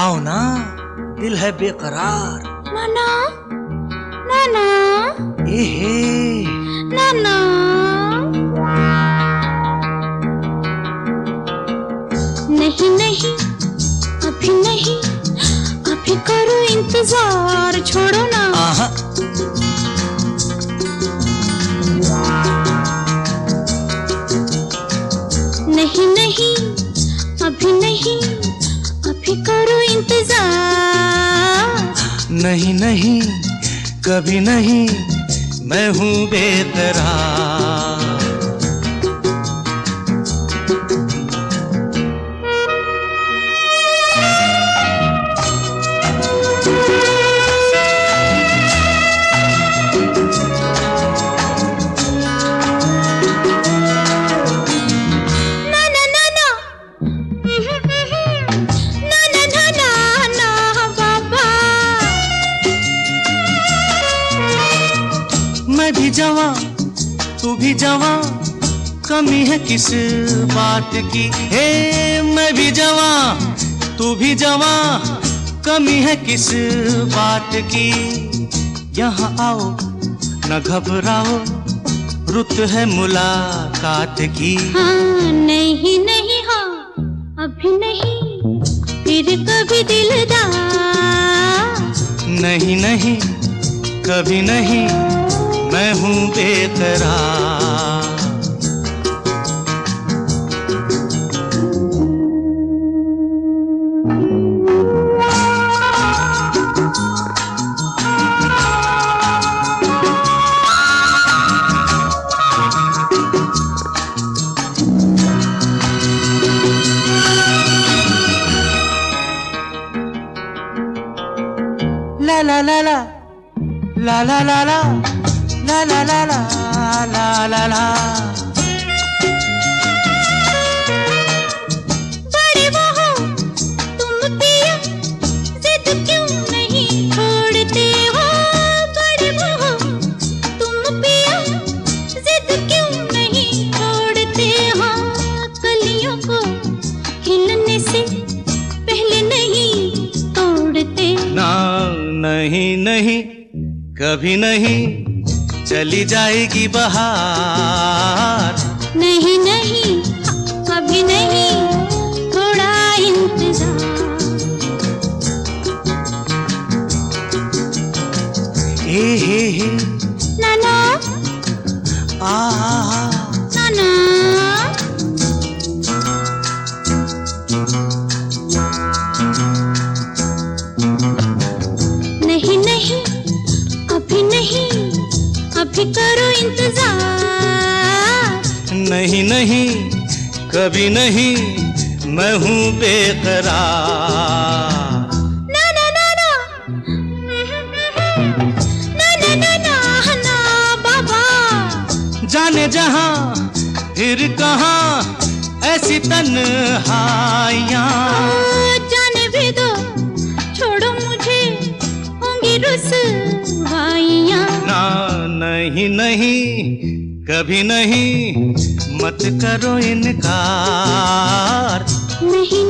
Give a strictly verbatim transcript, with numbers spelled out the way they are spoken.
आओ ना, दिल है बेकरार। नाना नाना ए हे नाना, नहीं नहीं अभी नहीं, अभी करो इंतजार, छोड़ो ना। आहा। नहीं नहीं अभी नहीं, अभी करो इंतजार। नहीं नहीं कभी नहीं, मैं हूँ बेकरार। मैं भी जवां, तू भी जवां, कमी है किस बात की। हे मैं भी जवां, तू भी जवां, कमी है किस बात की। यहाँ आओ न घबराओ, रुत है मुलाकात की। हाँ नहीं नहीं हाँ अभी नहीं, फिर कभी दिलदार। नहीं नहीं कभी नहीं, मैं हूँ बेकरार। ला ला ला ला ला ला ला ला ला ला ला ला ला ला ला। बड़े वो हो तुम पिया, जिद क्यों नहीं छोड़ते हो। बड़े वो हो तुम पिया, जिद क्यों नहीं छोड़ते हो। कलियों को खिलने से पहले नहीं तोड़ते। ना नहीं नहीं कभी नहीं, चली जाएगी बहार। नहीं नहीं अभी नहीं, थोड़ा इंतजार। ए हे हे नाना आ आ नाना, नहीं नहीं अभी नहीं, अभी करो इंतजार। नहीं नहीं कभी नहीं, मैं हूँ बेकरार। ना ना ना ना ना ना ना ना ना बाबा। जाने जहां फिर कहां ऐसी तन्हाइयां। जाने भी दो, छोड़ो मुझे, होंगी रुसवाइयां। ना नहीं नहीं कभी नहीं, मत करो इनकार। नहीं